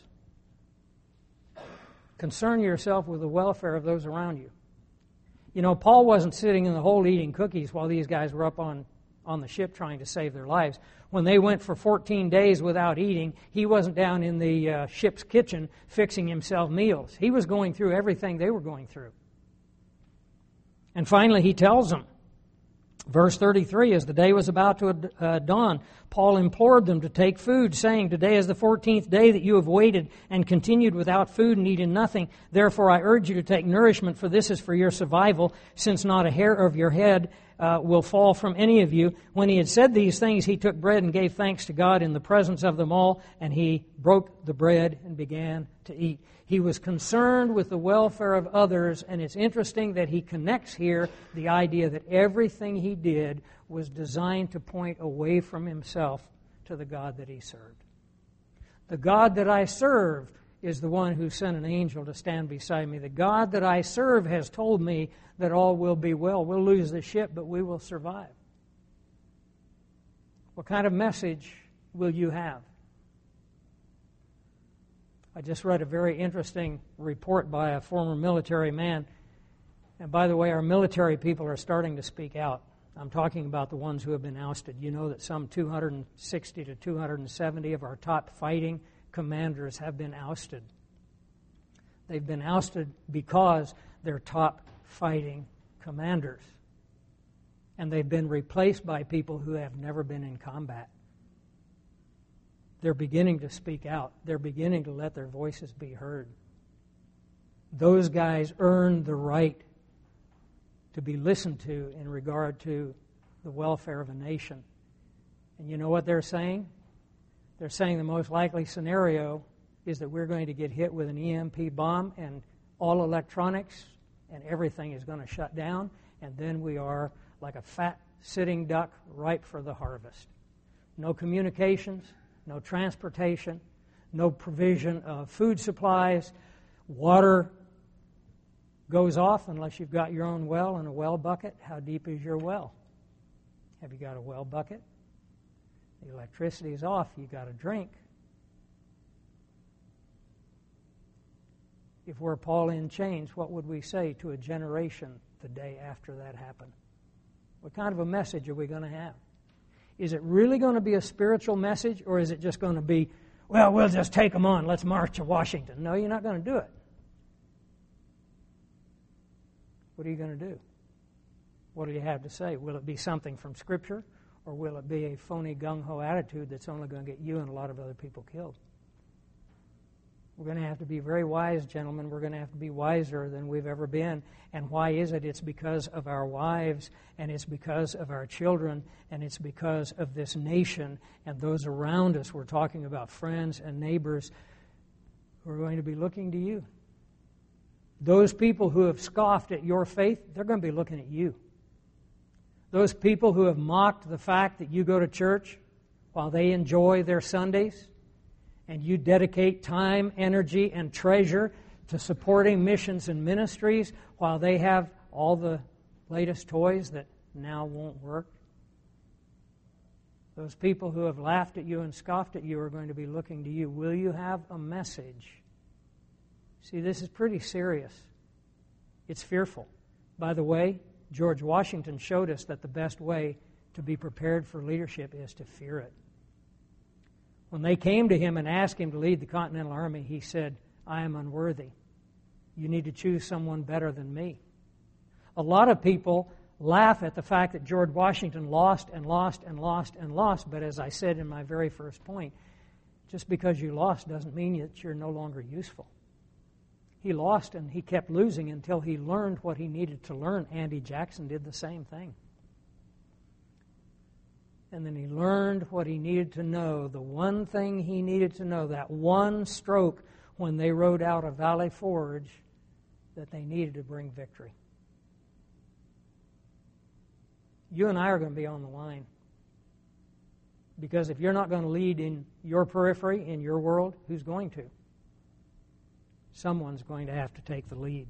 Concern yourself with the welfare of those around you. You know, Paul wasn't sitting in the hole eating cookies while these guys were up on on the ship trying to save their lives. When they went for 14 days without eating, he wasn't down in the ship's kitchen fixing himself meals. He was going through everything they were going through. And finally, he tells them, verse 33, as the day was about to dawn, Paul implored them to take food, saying, "Today is the 14th day that you have waited and continued without food and eaten nothing. Therefore I urge you to take nourishment, for this is for your survival, since not a hair of your head will fall from any of you." When he had said these things, he took bread and gave thanks to God in the presence of them all, and he broke the bread and began to eat. He was concerned with the welfare of others, and it's interesting that he connects here the idea that everything he did was designed to point away from himself to the God that he served. The God that I serve is the one who sent an angel to stand beside me. The God that I serve has told me that all will be well. We'll lose the ship, but we will survive. What kind of message will you have? I just read a very interesting report by a former military man. And by the way, our military people are starting to speak out. I'm talking about the ones who have been ousted. You know that some 260 to 270 of our top fighting commanders have been ousted. They've been ousted because they're top fighting commanders. And they've been replaced by people who have never been in combat. They're beginning to speak out. They're beginning to let their voices be heard. Those guys earn the right to be listened to in regard to the welfare of a nation. And you know what they're saying? They're saying the most likely scenario is that we're going to get hit with an EMP bomb and all electronics and everything is going to shut down, and then we are like a fat sitting duck ripe for the harvest. No communications, no transportation, no provision of food supplies. Water goes off unless you've got your own well and a well bucket. How deep is your well? Have you got a well bucket? The electricity is off. You've got a drink. If we're Paul in chains, what would we say to a generation the day after that happened? What kind of a message are we going to have? Is it really going to be a spiritual message, or is it just going to be, well, we'll just take them on, let's march to Washington? No, you're not going to do it. What are you going to do? What do you have to say? Will it be something from Scripture, or will it be a phony gung-ho attitude that's only going to get you and a lot of other people killed? We're going to have to be very wise, gentlemen. We're going to have to be wiser than we've ever been. And why is it? It's because of our wives, and it's because of our children, and it's because of this nation and those around us. We're talking about friends and neighbors who are going to be looking to you. Those people who have scoffed at your faith, they're going to be looking at you. Those people who have mocked the fact that you go to church while they enjoy their Sundays, and you dedicate time, energy, and treasure to supporting missions and ministries while they have all the latest toys that now won't work. Those people who have laughed at you and scoffed at you are going to be looking to you. Will you have a message? See, this is pretty serious. It's fearful. By the way, George Washington showed us that the best way to be prepared for leadership is to fear it. When they came to him and asked him to lead the Continental Army, he said, "I am unworthy. You need to choose someone better than me." A lot of people laugh at the fact that George Washington lost and lost and lost and lost, but as I said in my very first point, just because you lost doesn't mean that you're no longer useful. He lost and he kept losing until he learned what he needed to learn. Andy Jackson did the same thing. And then he learned what he needed to know, the one thing he needed to know, that one stroke when they rode out of Valley Forge that they needed to bring victory. You and I are going to be on the line. Because if you're not going to lead in your periphery, in your world, who's going to? Someone's going to have to take the lead.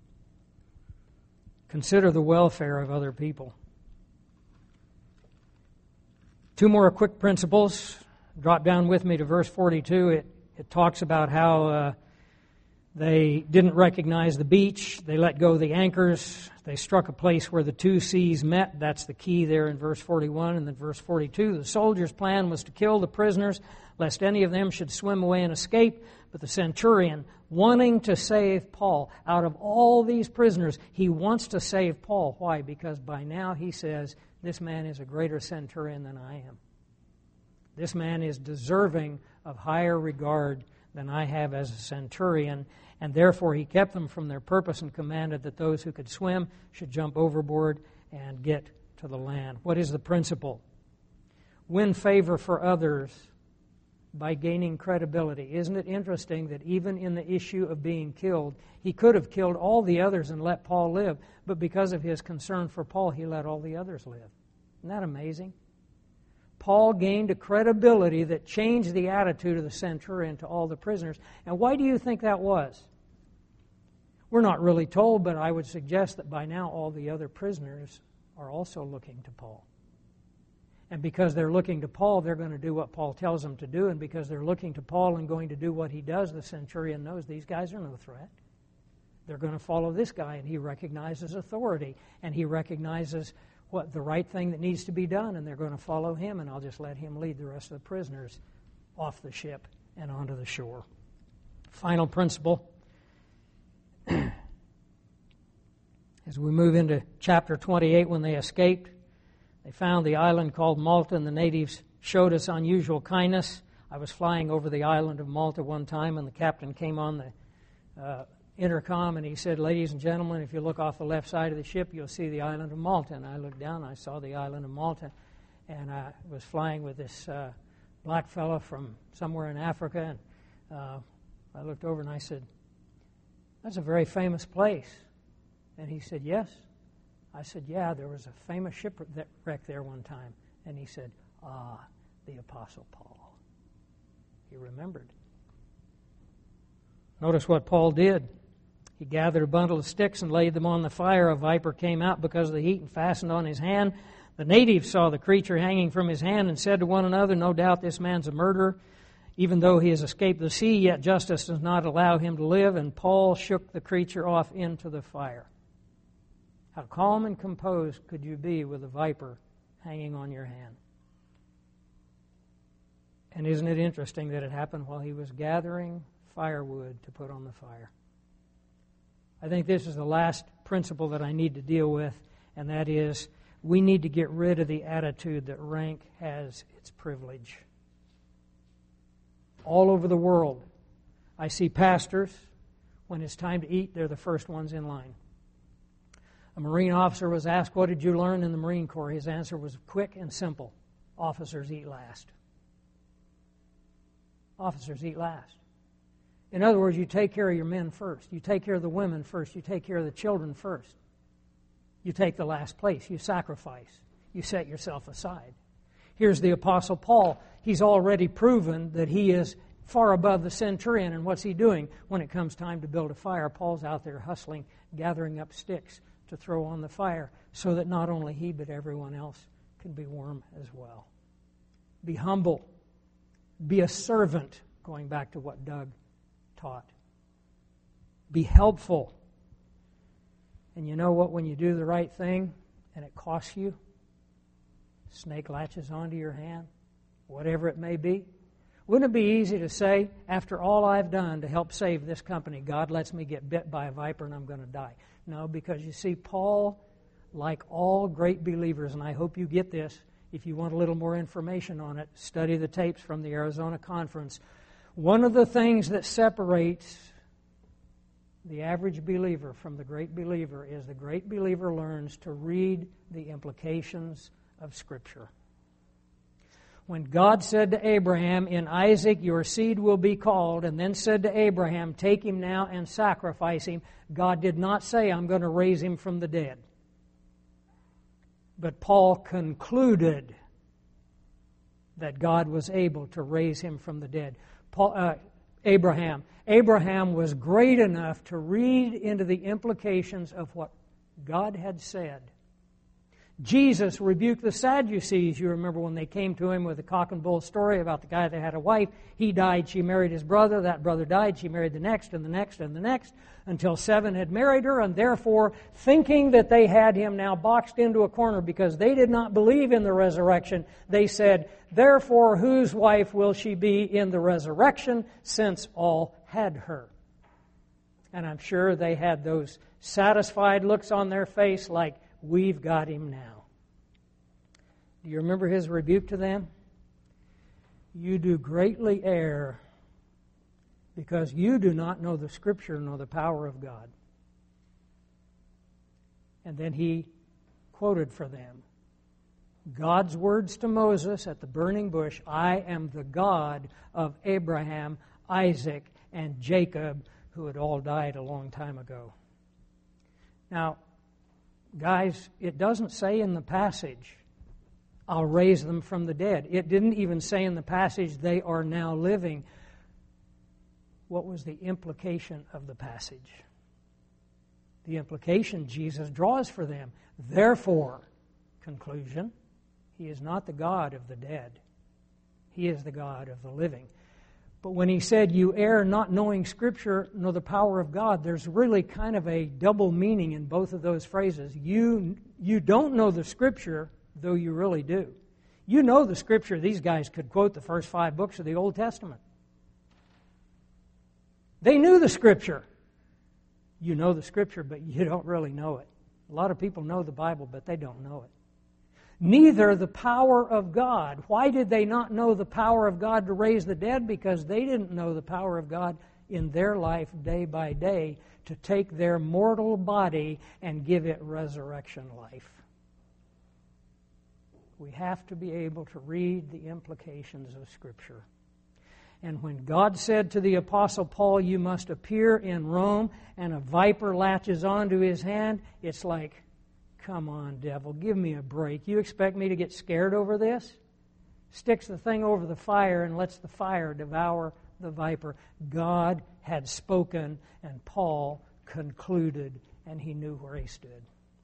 Consider the welfare of other people. Two more quick principles. Drop down with me to verse 42. It talks about how They didn't recognize the beach. They let go the anchors. They struck a place where the two seas met. That's the key there in verse 41. And then verse 42, the soldiers' plan was to kill the prisoners, lest any of them should swim away and escape. But the centurion, wanting to save Paul, out of all these prisoners, he wants to save Paul. Why? Because by now he says, this man is a greater centurion than I am. This man is deserving of higher regard than I have as a centurion, and therefore he kept them from their purpose and commanded that those who could swim should jump overboard and get to the land. What is the principle? Win favor for others by gaining credibility. Isn't it interesting that even in the issue of being killed, he could have killed all the others and let Paul live, but because of his concern for Paul, he let all the others live. Isn't that amazing? Paul gained a credibility that changed the attitude of the centurion to all the prisoners. And why do you think that was? We're not really told, but I would suggest that by now all the other prisoners are also looking to Paul. And because they're looking to Paul, they're going to do what Paul tells them to do. And because they're looking to Paul and going to do what he does, the centurion knows these guys are no threat. They're going to follow this guy, and he recognizes authority, and he recognizes what the right thing that needs to be done, and they're going to follow him, and I'll just let him lead the rest of the prisoners off the ship and onto the shore. Final principle. As we move into chapter 28, when they escaped, they found the island called Malta, and the natives showed us unusual kindness. I was flying over the island of Malta one time, and the captain came on the intercom, and he said, ladies and gentlemen, if you look off the left side of the ship, you'll see the island of Malta. And I looked down, and I saw the island of Malta, and I was flying with this black fellow from somewhere in Africa, and I looked over and I said, that's a very famous place. And he said, yes. I said, yeah, there was a famous shipwreck there one time. And he said, the Apostle Paul. He remembered. Notice what Paul did. He gathered a bundle of sticks and laid them on the fire. A viper came out because of the heat and fastened on his hand. The natives saw the creature hanging from his hand and said to one another, no doubt this man's a murderer. Even though he has escaped the sea, yet justice does not allow him to live. And Paul shook the creature off into the fire. How calm and composed could you be with a viper hanging on your hand? And isn't it interesting that it happened while he was gathering firewood to put on the fire? I think this is the last principle that I need to deal with, and that is we need to get rid of the attitude that rank has its privilege. All over the world, I see pastors, when it's time to eat, they're the first ones in line. A Marine officer was asked, what did you learn in the Marine Corps? His answer was quick and simple. Officers eat last. Officers eat last. In other words, you take care of your men first. You take care of the women first. You take care of the children first. You take the last place. You sacrifice. You set yourself aside. Here's the Apostle Paul. He's already proven that he is far above the centurion. And what's he doing? When it comes time to build a fire, Paul's out there hustling, gathering up sticks to throw on the fire so that not only he but everyone else can be warm as well. Be humble. Be a servant, going back to what Doug taught. Be helpful. And you know what? When you do the right thing and it costs you, snake latches onto your hand, whatever it may be. Wouldn't it be easy to say, after all I've done to help save this company, God lets me get bit by a viper and I'm going to die? No, because you see, Paul, like all great believers, and I hope you get this, if you want a little more information on it, study the tapes from the Arizona conference. One of the things that separates the average believer from the great believer is the great believer learns to read the implications of Scripture. When God said to Abraham, in Isaac your seed will be called, and then said to Abraham, take him now and sacrifice him, God did not say, I'm going to raise him from the dead. But Paul concluded that God was able to raise him from the dead. Abraham was great enough to read into the implications of what God had said. Jesus rebuked the Sadducees. You remember when they came to him with the cock and bull story about the guy that had a wife. He died, she married his brother. That brother died, she married the next and the next and the next, until 7 had married her. And therefore, thinking that they had him now boxed into a corner because they did not believe in the resurrection, they said, therefore, whose wife will she be in the resurrection, since all had her? And I'm sure they had those satisfied looks on their face like, we've got him now. Do you remember his rebuke to them? You do greatly err, because you do not know the Scripture nor the power of God. And then he quoted for them God's words to Moses at the burning bush, I am the God of Abraham, Isaac, and Jacob, who had all died a long time ago. Now, guys, it doesn't say in the passage, I'll raise them from the dead. It didn't even say in the passage, they are now living. What was the implication of the passage? The implication Jesus draws for them. Therefore, conclusion, He is not the God of the dead. He is the God of the living. But when he said, you err not knowing Scripture nor the power of God, there's really kind of a double meaning in both of those phrases. You don't know the Scripture, though you really do. You know the Scripture. These guys could quote the first 5 books of the Old Testament. They knew the Scripture. You know the Scripture, but you don't really know it. A lot of people know the Bible, but they don't know it. Neither the power of God. Why did they not know the power of God to raise the dead? Because they didn't know the power of God in their life day by day to take their mortal body and give it resurrection life. We have to be able to read the implications of Scripture. And when God said to the Apostle Paul, you must appear in Rome, and a viper latches onto his hand, it's like, come on, devil, give me a break. You expect me to get scared over this? Sticks the thing over the fire and lets the fire devour the viper. God had spoken, and Paul concluded, and he knew where he stood.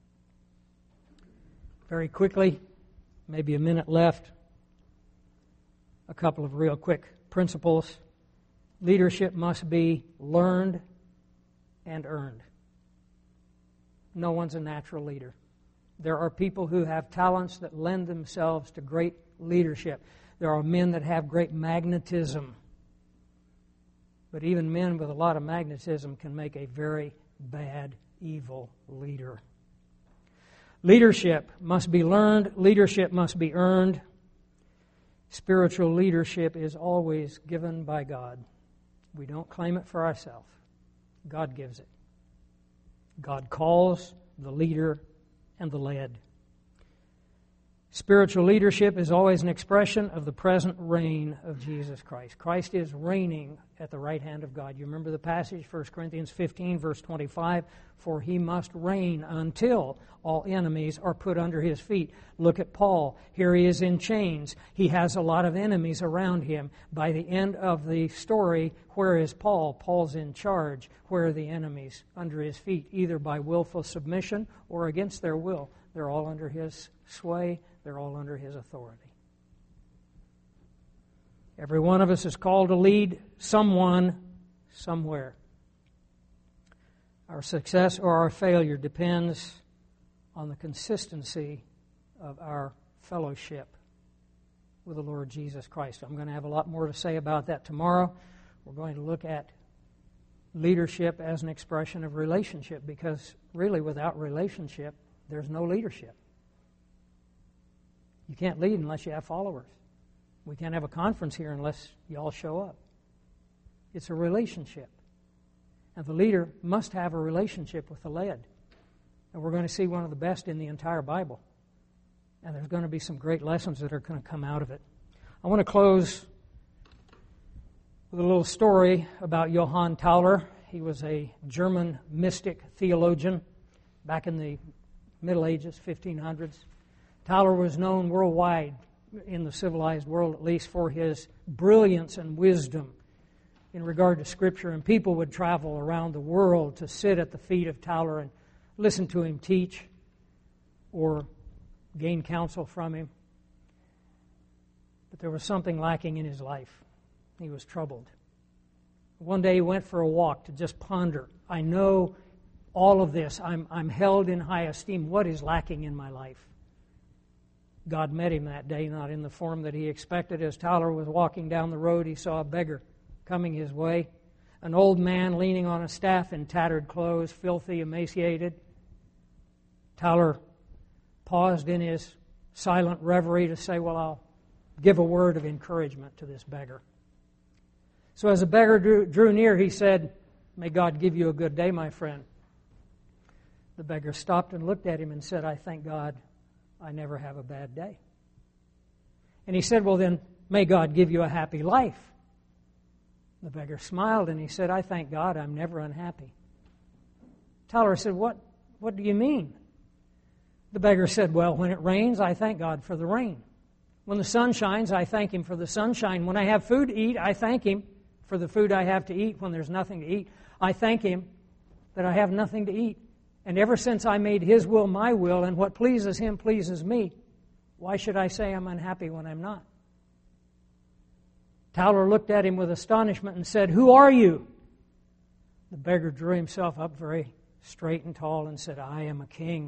Very quickly, maybe a minute left, a couple of real quick principles. Leadership must be learned and earned. No one's a natural leader. There are people who have talents that lend themselves to great leadership. There are men that have great magnetism. But even men with a lot of magnetism can make a very bad, evil leader. Leadership must be learned. Leadership must be earned. Spiritual leadership is always given by God. We don't claim it for ourselves. God gives it. God calls the leader and the led. Spiritual leadership is always an expression of the present reign of Jesus Christ. Christ is reigning at the right hand of God. You remember the passage, 1 Corinthians 15, verse 25, for he must reign until all enemies are put under his feet. Look at Paul. Here he is in chains. He has a lot of enemies around him. By the end of the story, where is Paul? Paul's in charge. Where are the enemies? Under his feet, either by willful submission or against their will. They're all under his sway. They're all under his authority. Every one of us is called to lead someone somewhere. Our success or our failure depends on the consistency of our fellowship with the Lord Jesus Christ. I'm going to have a lot more to say about that tomorrow. We're going to look at leadership as an expression of relationship, because really without relationship, there's no leadership. You can't lead unless you have followers. We can't have a conference here unless you all show up. It's a relationship. And the leader must have a relationship with the led. And we're going to see one of the best in the entire Bible. And there's going to be some great lessons that are going to come out of it. I want to close with a little story about Johann Tauler. He was a German mystic theologian back in the Middle Ages, 1500s. Tauler was known worldwide, in the civilized world at least, for his brilliance and wisdom in regard to Scripture. And people would travel around the world to sit at the feet of Tauler and listen to him teach, or gain counsel from him. But there was something lacking in his life. He was troubled. One day he went for a walk to just ponder. I know all of this. I'm held in high esteem. What is lacking in my life? God met him that day, not in the form that he expected. As Tyler was walking down the road, he saw a beggar coming his way. An old man leaning on a staff in tattered clothes, filthy, emaciated. Tyler paused in his silent reverie to say, well, I'll give a word of encouragement to this beggar. So as the beggar drew near, he said, may God give you a good day, my friend. The beggar stopped and looked at him and said, I thank God I never have a bad day. And he said, well then, may God give you a happy life. The beggar smiled and he said, I thank God I'm never unhappy. Tyler said, what do you mean? The beggar said, well, when it rains, I thank God for the rain. When the sun shines, I thank Him for the sunshine. When I have food to eat, I thank Him for the food I have to eat. When there's nothing to eat, I thank Him that I have nothing to eat. And ever since I made His will my will, and what pleases Him pleases me, why should I say I'm unhappy when I'm not? Tyler looked at him with astonishment and said, who are you? The beggar drew himself up very straight and tall and said, I am a king.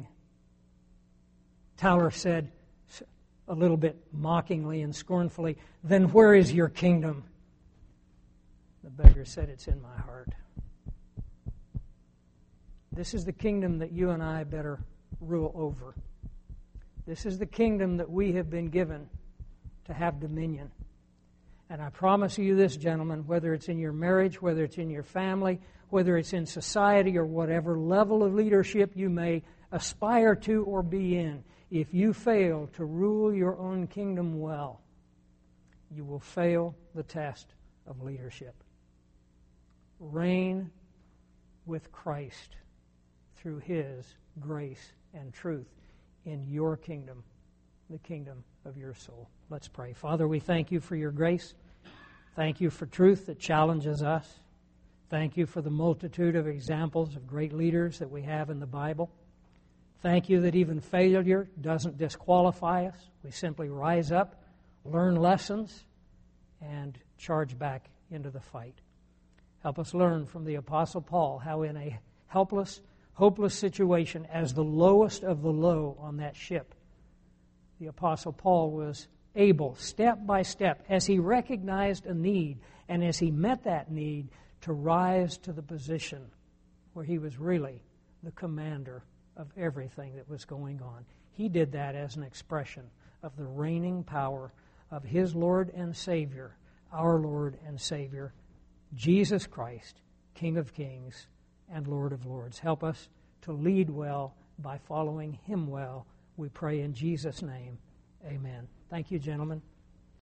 Tyler said, a little bit mockingly and scornfully, then where is your kingdom? The beggar said, it's in my heart. This is the kingdom that you and I better rule over. This is the kingdom that we have been given to have dominion. And I promise you this, gentlemen, whether it's in your marriage, whether it's in your family, whether it's in society or whatever level of leadership you may aspire to or be in, if you fail to rule your own kingdom well, you will fail the test of leadership. Reign with Christ through His grace and truth in your kingdom, the kingdom of your soul. Let's pray. Father, we thank You for Your grace. Thank You for truth that challenges us. Thank You for the multitude of examples of great leaders that we have in the Bible. Thank You that even failure doesn't disqualify us. We simply rise up, learn lessons, and charge back into the fight. Help us learn from the Apostle Paul how in a helpless, hopeless situation, as the lowest of the low on that ship, the Apostle Paul was able, step by step, as he recognized a need and as he met that need, to rise to the position where he was really the commander of everything that was going on. He did that as an expression of the reigning power of his Lord and Savior, our Lord and Savior, Jesus Christ, King of Kings and Lord of Lords. Help us to lead well by following Him well. We pray in Jesus' name. Amen. Thank you, gentlemen.